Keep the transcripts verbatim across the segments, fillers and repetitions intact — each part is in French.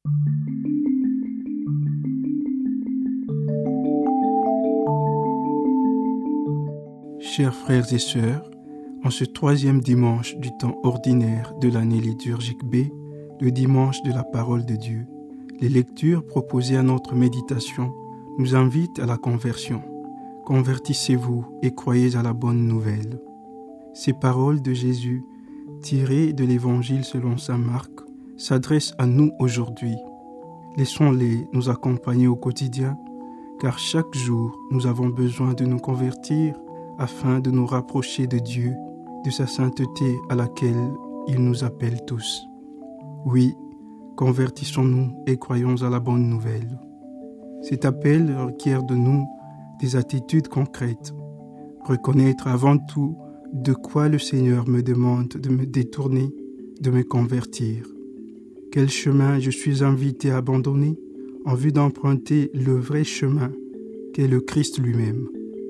Chers frères et sœurs, en ce troisième dimanche du temps ordinaire de l'année liturgique B, le dimanche de la parole de Dieu, les lectures proposées à notre méditation nous invitent à la conversion. Convertissez-vous et croyez à la bonne nouvelle. Ces paroles de Jésus, tirées de l'Évangile selon saint Marc, s'adressent à nous aujourd'hui. Laissons-les nous accompagner au quotidien, car chaque jour nous avons besoin de nous convertir afin de nous rapprocher de Dieu, de sa sainteté à laquelle il nous appelle tous. Oui, convertissons-nous et croyons à la bonne nouvelle. Cet appel requiert de nous des attitudes concrètes. Reconnaître avant tout de quoi le Seigneur me demande de me détourner, de me convertir. Quel chemin je suis invité à abandonner en vue d'emprunter le vrai chemin qu'est le Christ lui-même.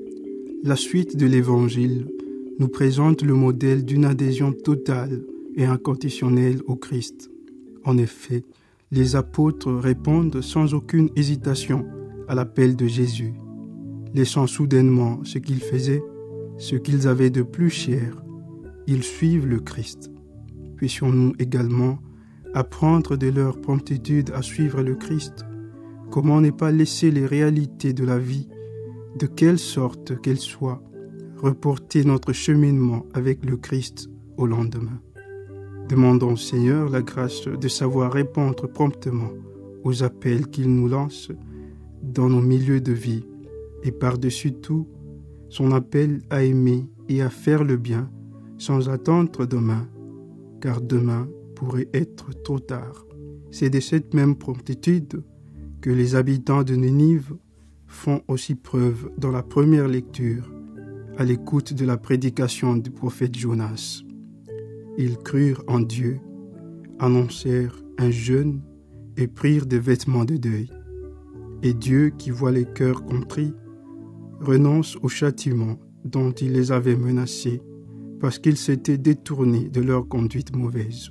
La suite de l'Évangile nous présente le modèle d'une adhésion totale et inconditionnelle au Christ. En effet, les apôtres répondent sans aucune hésitation à l'appel de Jésus. Laissant soudainement ce qu'ils faisaient, ce qu'ils avaient de plus cher, ils suivent le Christ. Puissions-nous également apprendre de leur promptitude à suivre le Christ? Comment ne pas laisser les réalités de la vie, de quelle sorte qu'elles soient, reporter notre cheminement avec le Christ au lendemain? Demandons au Seigneur la grâce de savoir répondre promptement aux appels qu'il nous lance dans nos milieux de vie et par-dessus tout, son appel à aimer et à faire le bien sans attendre demain, car demain pourrait être trop tard. C'est de cette même promptitude que les habitants de Ninive font aussi preuve dans la première lecture, à l'écoute de la prédication du prophète Jonas. Ils crurent en Dieu, annoncèrent un jeûne et prirent des vêtements de deuil. Et Dieu, qui voit les cœurs contrits, renonce au châtiment dont il les avait menacés parce qu'ils s'étaient détournés de leur conduite mauvaise.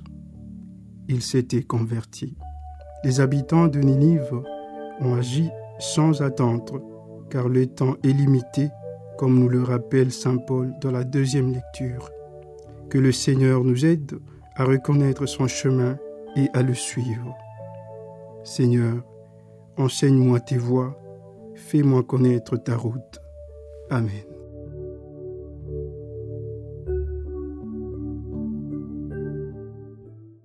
Ils s'étaient convertis. Les habitants de Ninive ont agi sans attendre, car le temps est limité, comme nous le rappelle saint Paul dans la deuxième lecture. Que le Seigneur nous aide à reconnaître son chemin et à le suivre. Seigneur, enseigne-moi tes voies, fais-moi connaître ta route. Amen.